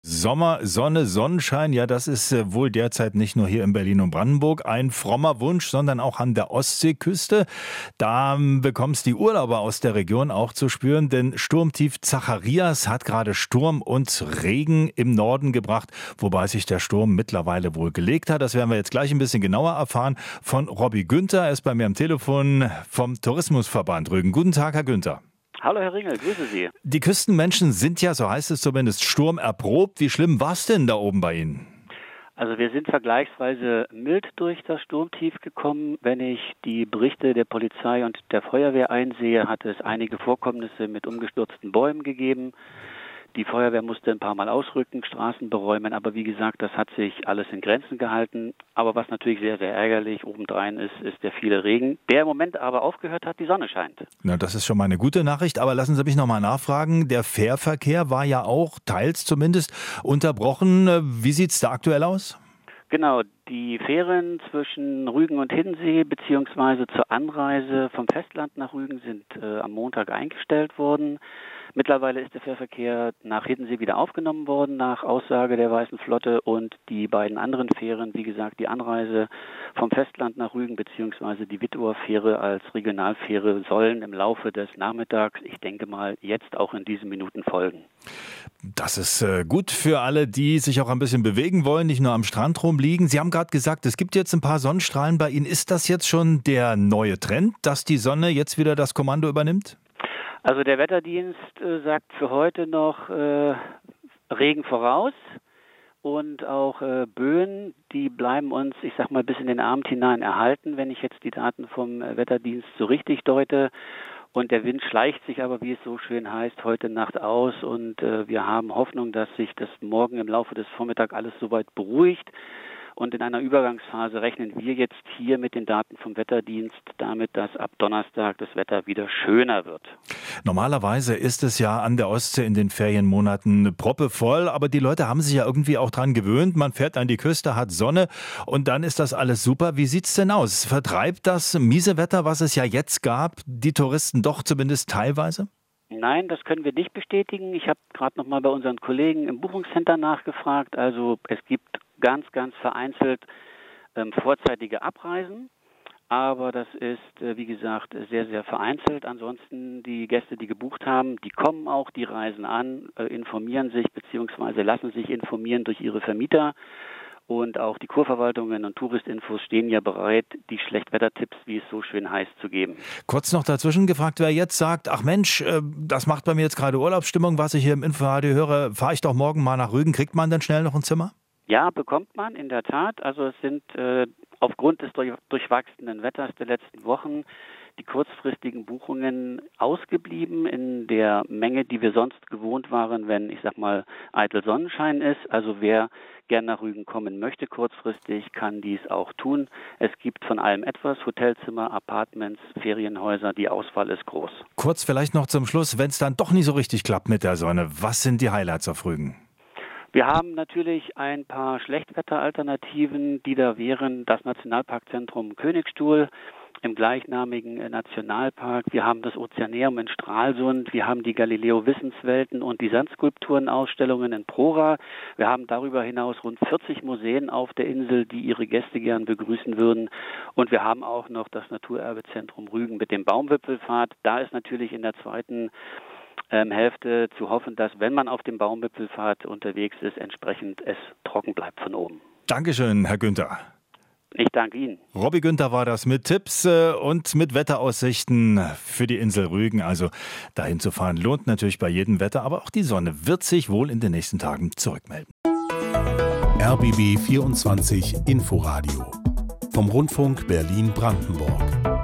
Sommer, Sonne, Sonnenschein, ja, das ist wohl derzeit nicht nur hier in Berlin und Brandenburg ein frommer Wunsch, sondern auch an der Ostseeküste. Da bekommst die Urlauber aus der Region auch zu spüren, denn Sturmtief Zacharias hat gerade Sturm und Regen im Norden gebracht, wobei sich der Sturm mittlerweile wohl gelegt hat. Das werden wir jetzt gleich ein bisschen genauer erfahren von Robby Günther. Er ist bei mir am Telefon vom Tourismusverband Rügen. Guten Tag, Herr Günther. Hallo Herr Ringel, grüße Sie. Die Küstenmenschen sind ja, so heißt es zumindest, sturmerprobt. Wie schlimm war es denn da oben bei Ihnen? Also wir sind vergleichsweise mild durch das Sturmtief gekommen. Wenn ich die Berichte der Polizei und der Feuerwehr einsehe, hat es einige Vorkommnisse mit umgestürzten Bäumen gegeben. Die Feuerwehr musste ein paar Mal ausrücken, Straßen beräumen, aber wie gesagt, das hat sich alles in Grenzen gehalten. Aber was natürlich sehr, sehr ärgerlich obendrein ist der viele Regen, der im Moment aber aufgehört hat, die Sonne scheint. Na, das ist schon mal eine gute Nachricht, aber lassen Sie mich noch mal nachfragen. Der Fährverkehr war ja auch, teils zumindest, unterbrochen. Wie sieht es da aktuell aus? Genau, die Fähren zwischen Rügen und Hiddensee beziehungsweise zur Anreise vom Festland nach Rügen sind am Montag eingestellt worden. Mittlerweile ist der Fährverkehr nach Hiddensee wieder aufgenommen worden, nach Aussage der Weißen Flotte, und die beiden anderen Fähren, wie gesagt, die Anreise vom Festland nach Rügen beziehungsweise die Wittuwer Fähre als Regionalfähre sollen im Laufe des Nachmittags, ich denke mal, jetzt auch in diesen Minuten folgen. Das ist gut für alle, die sich auch ein bisschen bewegen wollen, nicht nur am Strand rumliegen. Sie haben gerade gesagt, es gibt jetzt ein paar Sonnenstrahlen bei Ihnen. Ist das jetzt schon der neue Trend, dass die Sonne jetzt wieder das Kommando übernimmt? Also der Wetterdienst sagt für heute noch Regen voraus und auch Böen, die bleiben uns, ich sag mal, bis in den Abend hinein erhalten, wenn ich jetzt die Daten vom Wetterdienst so richtig deute. Und der Wind schleicht sich aber, wie es so schön heißt, heute Nacht aus, und wir haben Hoffnung, dass sich das morgen im Laufe des Vormittags alles soweit beruhigt. Und in einer Übergangsphase rechnen wir jetzt hier mit den Daten vom Wetterdienst damit, dass ab Donnerstag das Wetter wieder schöner wird. Normalerweise ist es ja an der Ostsee in den Ferienmonaten proppevoll, aber die Leute haben sich ja irgendwie auch dran gewöhnt. Man fährt an die Küste, hat Sonne und dann ist das alles super. Wie sieht's denn aus? Vertreibt das miese Wetter, was es ja jetzt gab, die Touristen doch zumindest teilweise? Nein, das können wir nicht bestätigen. Ich habe gerade noch mal bei unseren Kollegen im Buchungscenter nachgefragt. Also es gibt ganz, ganz vereinzelt vorzeitige Abreisen. Aber das ist, wie gesagt, sehr, sehr vereinzelt. Ansonsten die Gäste, die gebucht haben, die kommen auch, die reisen an, informieren sich bzw. lassen sich informieren durch ihre Vermieter. Und auch die Kurverwaltungen und Touristinfos stehen ja bereit, die Schlechtwettertipps, wie es so schön heißt, zu geben. Kurz noch dazwischen gefragt, wer jetzt sagt, ach Mensch, das macht bei mir jetzt gerade Urlaubsstimmung, was ich hier im Inforadio höre, fahre ich doch morgen mal nach Rügen, kriegt man dann schnell noch ein Zimmer? Ja, bekommt man in der Tat. Also es sind aufgrund des durchwachsenen Wetters der letzten Wochen die kurzfristigen Buchungen ausgeblieben in der Menge, die wir sonst gewohnt waren, wenn, ich sag mal, eitel Sonnenschein ist. Also wer gern nach Rügen kommen möchte kurzfristig, kann dies auch tun. Es gibt von allem etwas, Hotelzimmer, Apartments, Ferienhäuser, die Auswahl ist groß. Kurz vielleicht noch zum Schluss, wenn es dann doch nicht so richtig klappt mit der Sonne, was sind die Highlights auf Rügen? Wir haben natürlich ein paar Schlechtwetteralternativen, die da wären. Das Nationalparkzentrum Königstuhl im gleichnamigen Nationalpark. Wir haben das Ozeaneum in Stralsund. Wir haben die Galileo-Wissenswelten und die Sandskulpturenausstellungen in Prora. Wir haben darüber hinaus rund 40 Museen auf der Insel, die ihre Gäste gern begrüßen würden. Und wir haben auch noch das Naturerbezentrum Rügen mit dem Baumwipfelpfad. Da ist natürlich in der zweiten Hälfte zu hoffen, dass, wenn man auf dem Baumwipfelpfad unterwegs ist, entsprechend es trocken bleibt von oben. Dankeschön, Herr Günther. Ich danke Ihnen. Robby Günther war das mit Tipps und mit Wetteraussichten für die Insel Rügen. Also dahin zu fahren lohnt natürlich bei jedem Wetter, aber auch die Sonne wird sich wohl in den nächsten Tagen zurückmelden. RBB 24 Inforadio vom Rundfunk Berlin-Brandenburg.